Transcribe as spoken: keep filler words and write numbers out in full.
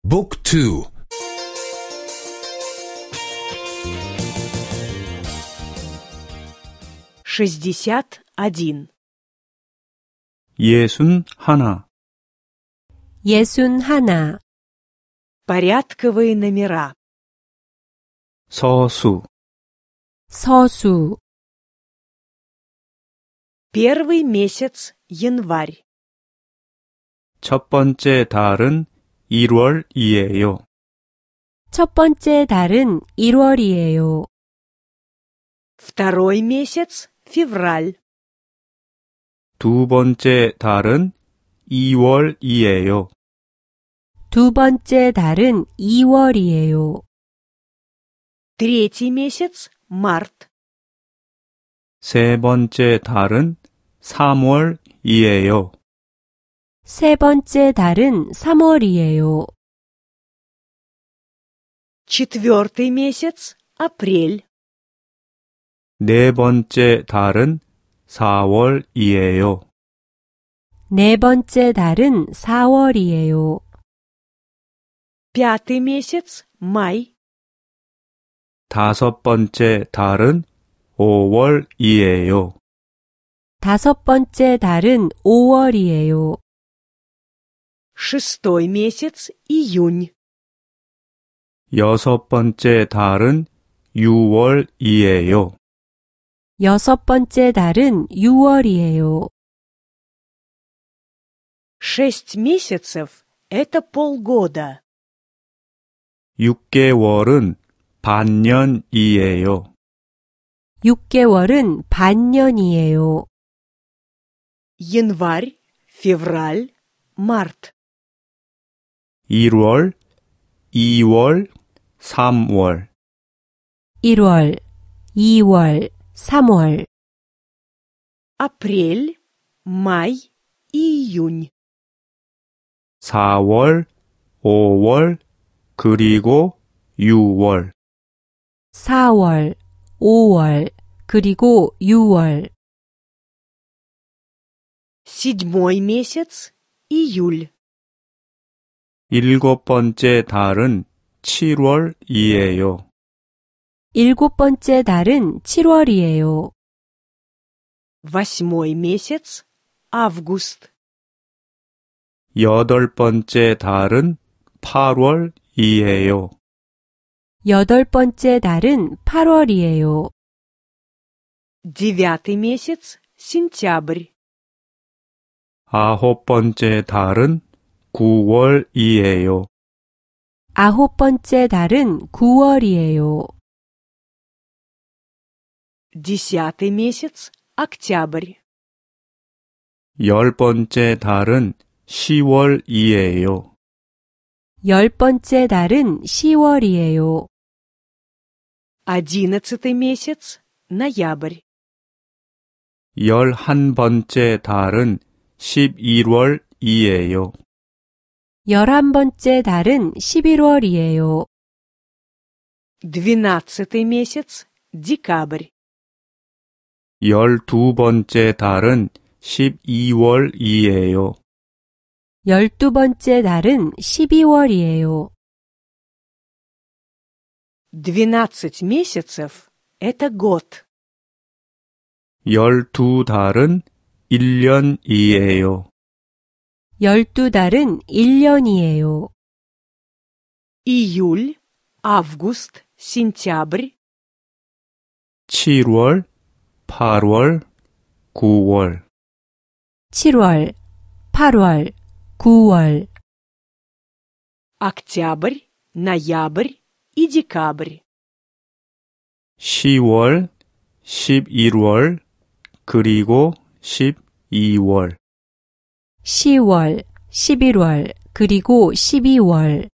Book two. шестьдесят один. 예순 하나. 예순 하나. Порядковые номера. 서수. 서수. Первый месяц – январь. 첫 번째 달은 일월이에요. 첫 번째 달은 일월이에요. Второй месяц – февраль. 두 번째 달은 이월이에요. 두 번째 달은 이월이에요. Третий месяц – март. 세 번째 달은 삼월이에요. 세 번째 달은 삼월이에요. Четвертый месяц – апрель. 네 번째 달은 사월이에요. 네 번째 달은 사월이에요. Пятый месяц – май. 다섯 번째 달은 오월이에요. 다섯 번째 달은 오월이에요. Шестой месяц – июнь. 여섯 번째 달은 유월이에요. 여섯 번째 달은 유월이에요. Шесть месяцев – это полгода. 육 개월은 반년이에요. 육 개월은 반년이에요. Январь, февраль, март. 일월, 이월, 삼월. 일월, 이월, 삼월. Апрель, май и июнь. 사월, 오월, 그리고 유월. 사월, 오월, 그리고 유월. Седьмой месяц – июль. 일곱 번째 달은 칠월이에요. 일곱 번째 달은 칠월이에요. Восьмой месяц – август. 여덟 번째 달은 팔월이에요. 여덟 번째 달은 팔월이에요. Девятый месяц – сентябрь. 아홉 번째 달은 구월이에요. 아홉 번째 달은 구월이에요. Десятый месяц – октябрь. 열 번째 달은 시월이에요. 열 번째 달은 시월이에요. Одиннадцатый месяц – ноябрь. 열한 번째 달은 십일월이에요. 열한 번째 달은 십일월이에요. Двенадцатый месяц – декабрь. 열두 번째 달은 십이월이에요. 열두 번째 달은 십이월이에요. Двенадцать месяцев – это год. 열두 달은 일 년이에요. 열두 달은 일 년이에요. Июль, август, сентябрь. 칠월, 팔월, 구월. 칠월, 팔월, 구월. Октябрь, ноябрь и декабрь. 시월, 십일월, 그리고 십이월. 시월, 십일월, 그리고 십이월.